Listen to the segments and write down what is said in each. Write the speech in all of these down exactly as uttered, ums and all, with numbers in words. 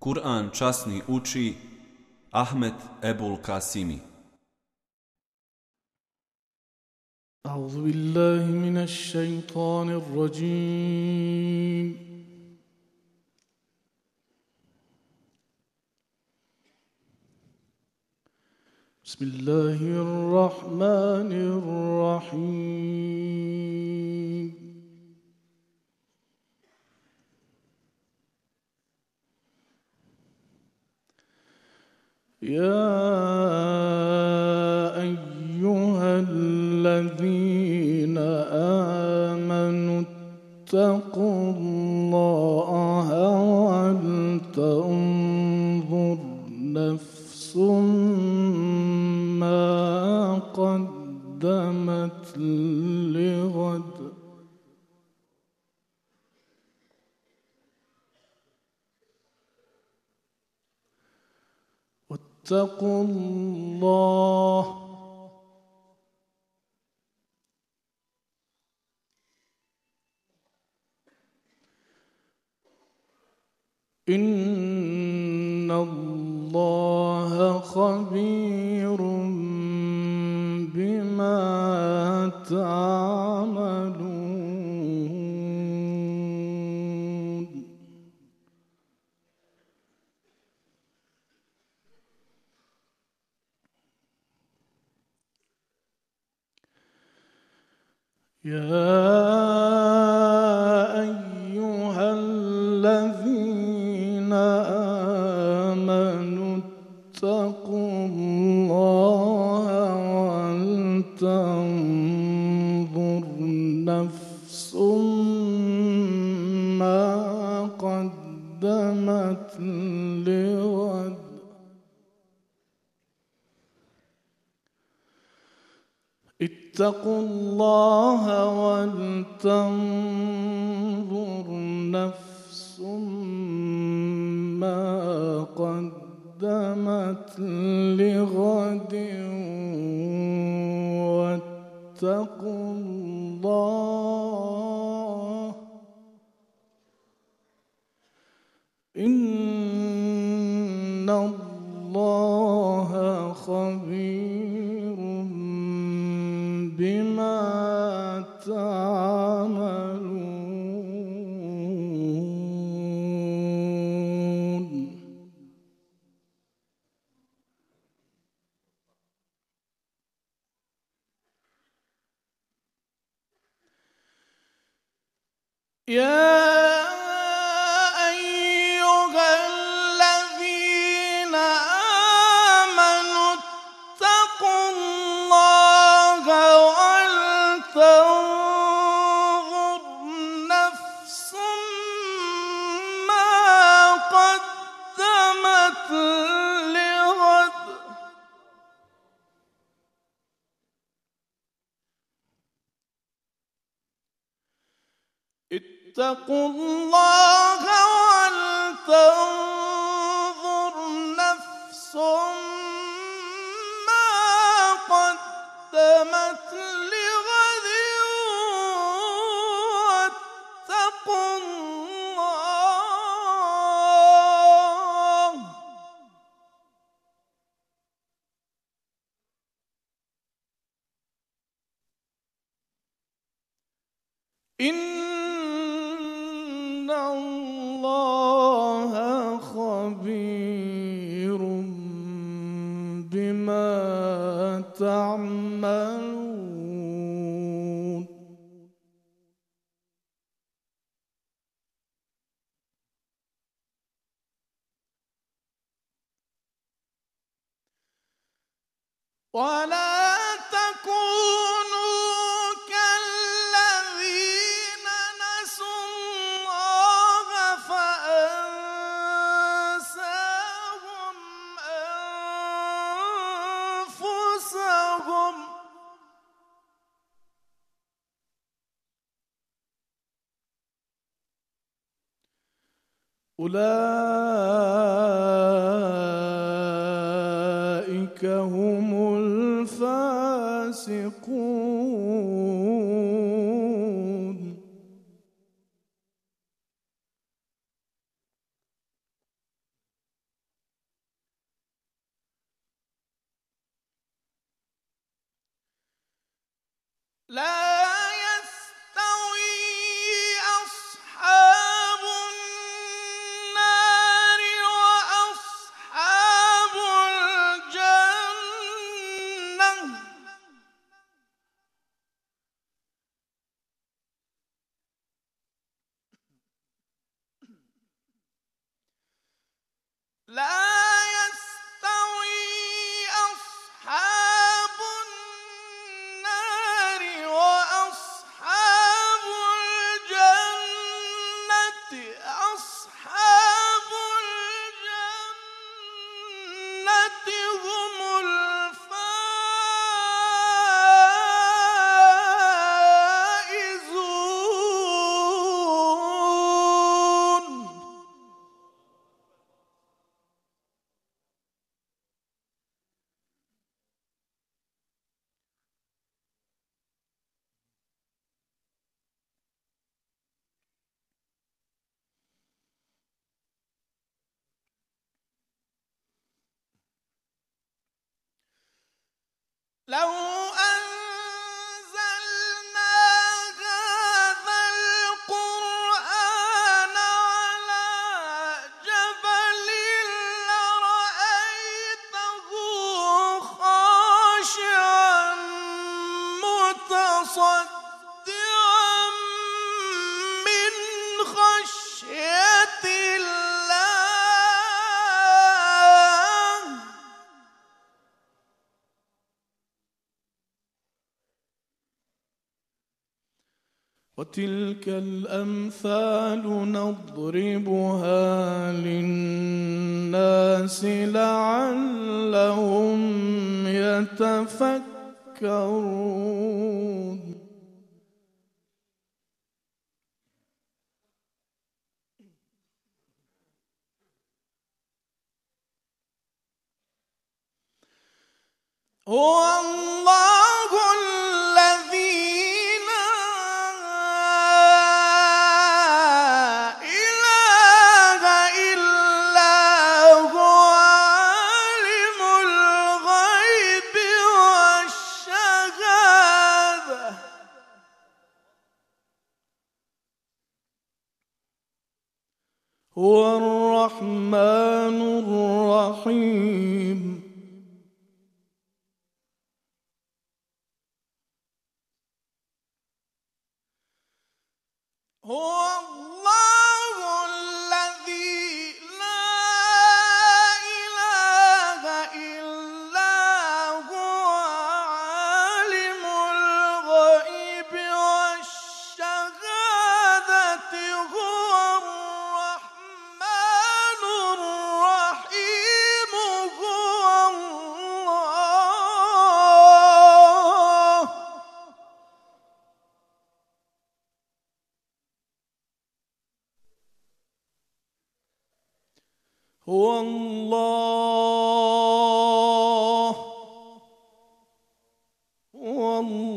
Kur'an časni uči Ahmed Ebul Kasimi. أعوذ بالله من الشيطان الرجيم. بسم الله الرحمن الرحيم. يا أيها الذين آمنوا اتقوا الله ولتنظر نفس ما قدمت لغد واتقوا الله إن الله خبير بما تعملون. يا أيها الذين آمنوا اتقوا الله ولتنظر نفس ما قدمت لغد اتقوا الله ولتنظر نفس ما قدمت لغد واتقوا الله إن الله خبير بما تعملون. يا أيها الذين آمنوا اتقوا الله ولتنظر نفس ما قدمت لغد اتقوا الله ولتنظر نفس ما قدمت لغد واتقوا الله إن الله خبير بما تعملون. ولا تكونوا كالذين نسوا الله فأنساهم أنفسهم أولئك هم الفاسقون. لا يستوي أصحاب النار وأصحاب الجنة لا يستوي أصحاب النار وأصحاب الجنة أصحاب الجنة هم الفائزون. لو أنزلنا هذا القرآن على جبل لرأيته خاشعا متصدعا من خشية الله. وتلك الأمثال نضربها للناس لعلهم يتفكرون. هو الله الذي لا إله إلا هو عالم الغيب والشهادة هو الرحمن الرحيم. هو الله الذي لا إله إلا هو عالم الغيب والشهادة هو الرحمن الرحيم. هو الله هو الله هو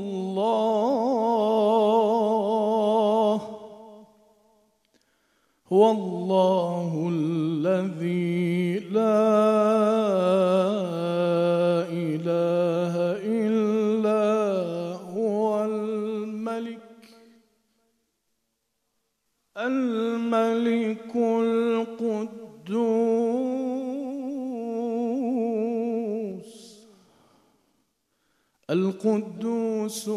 الله هو الله الذي لا إله إلا هو الملك الملك القدوس القدوس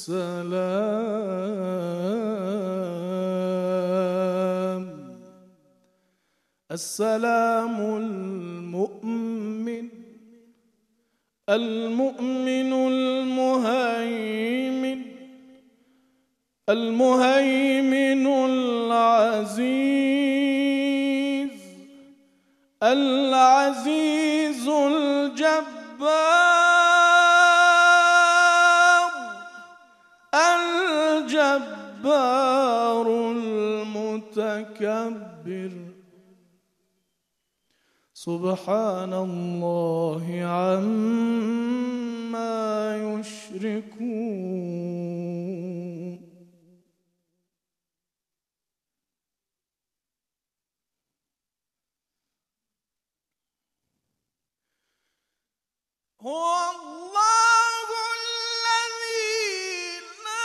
السلام السلام المؤمن المؤمن المهيمن المهيمن العزيز العزيز الجبار الجبار المتكبر. سبحان الله عما يشركون. هو الله الذي لا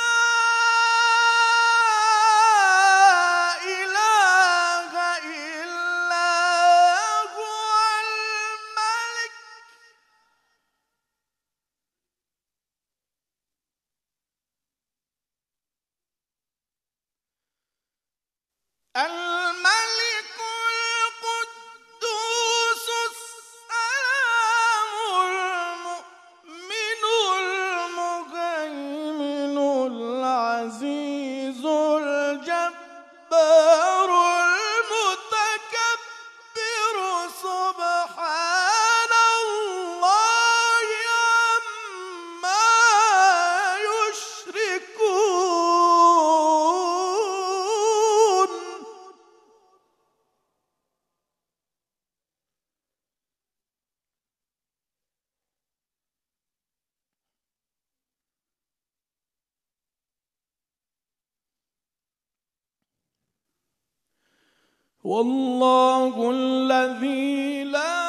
والله الذي لا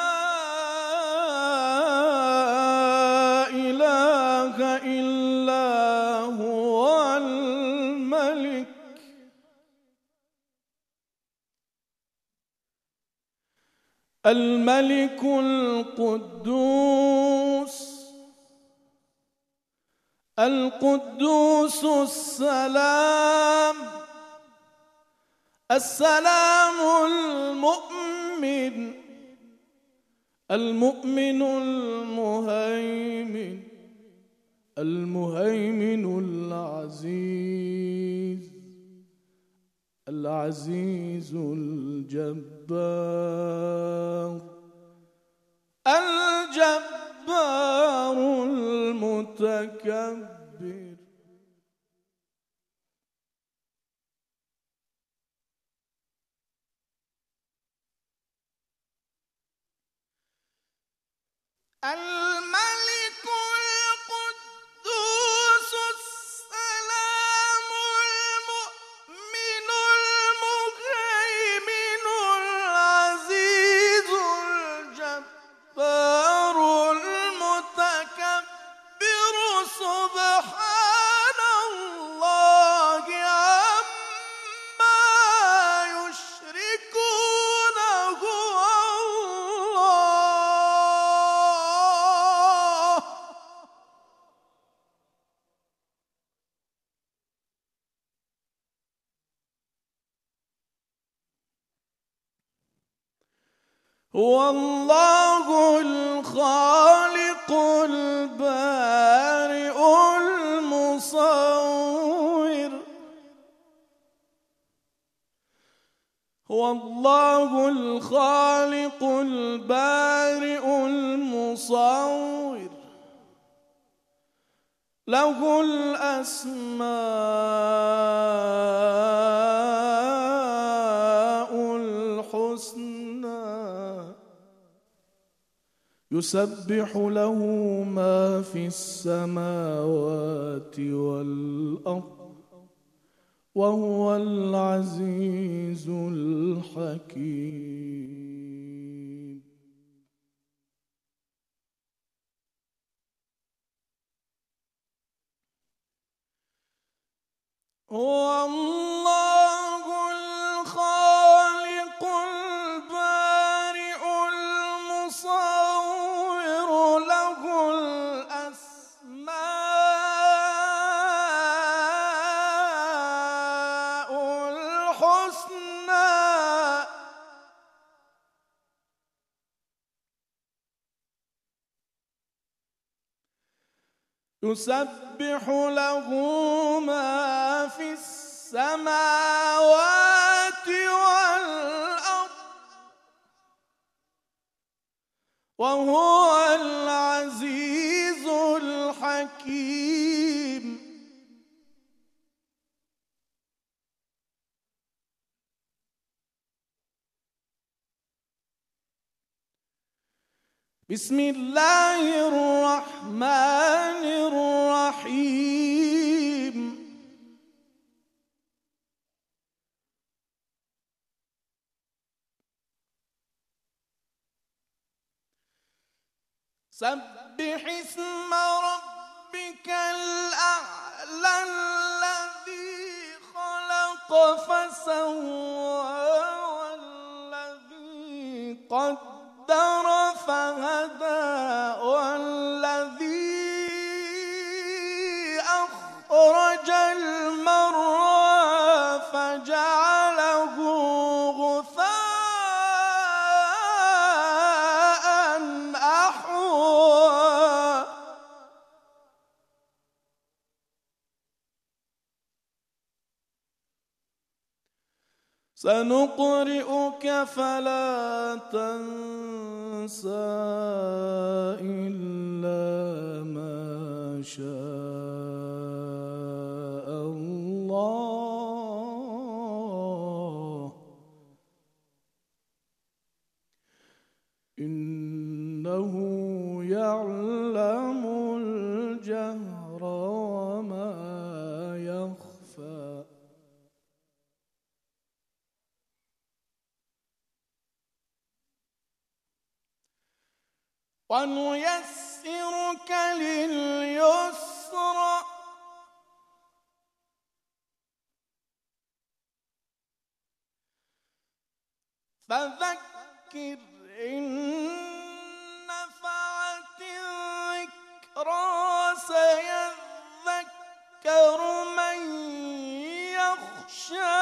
إله إلا هو الملك الملك القدوس القدوس السلام السلام المؤمن المؤمن المهيمن المهيمن العزيز العزيز الجبار الجبار المتكبر الملك القدوس السلام المؤمن المهيمن العزيز الجبار المتكبر سبحان الله عما يشركون هو الله هو الله الخالق البارئ المصور هو الله الخالق البارئ المصور له الأسماء الحسنى يسبح له ما في السماوات والأرض وهو العزيز الحكيم هو الله الخالق البارئ المصور له الأسماء الحسنى يسبح له ما في السماوات والأرض وهو العزيز الحكيم بسم الله الرحمن الرحيم سبح اسم ربك الأعلى الذي خلق فسوى والذي قدر فهدى والذي أخرج المرعى فجعله غثاء أحوى سنقرئك فلا تنسى إلا ما شاء الله إنه يعلم الجهر وما يخفى ونيسرك لليسرى فذكر إن نفعت الذكرى سيذكر من يخشى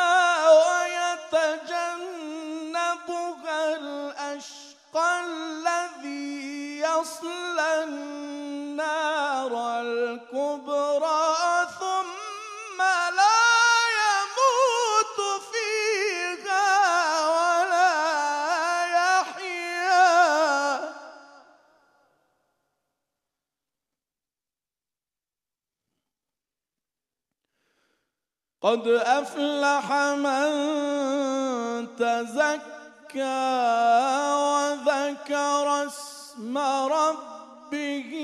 ويتجنبها الأشقى الذي يصلى النار الكبرى ثم لا يموت فيها ولا يحيا قد أفلح من تزكى وذكر اسم ربه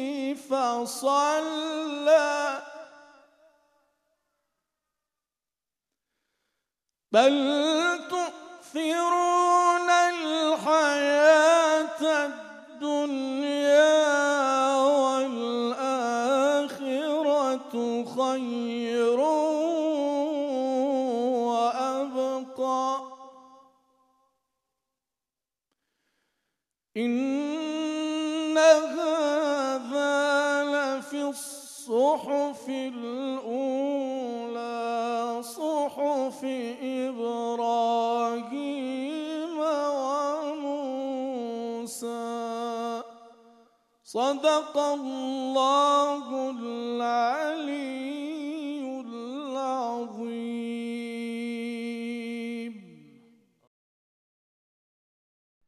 فصلى بل تؤثرون الحياة الدنيا والآخرة خير وأبقى إن هذا لفي الصحف الأولى صحف إبراهيم وموسى صدق الله العلي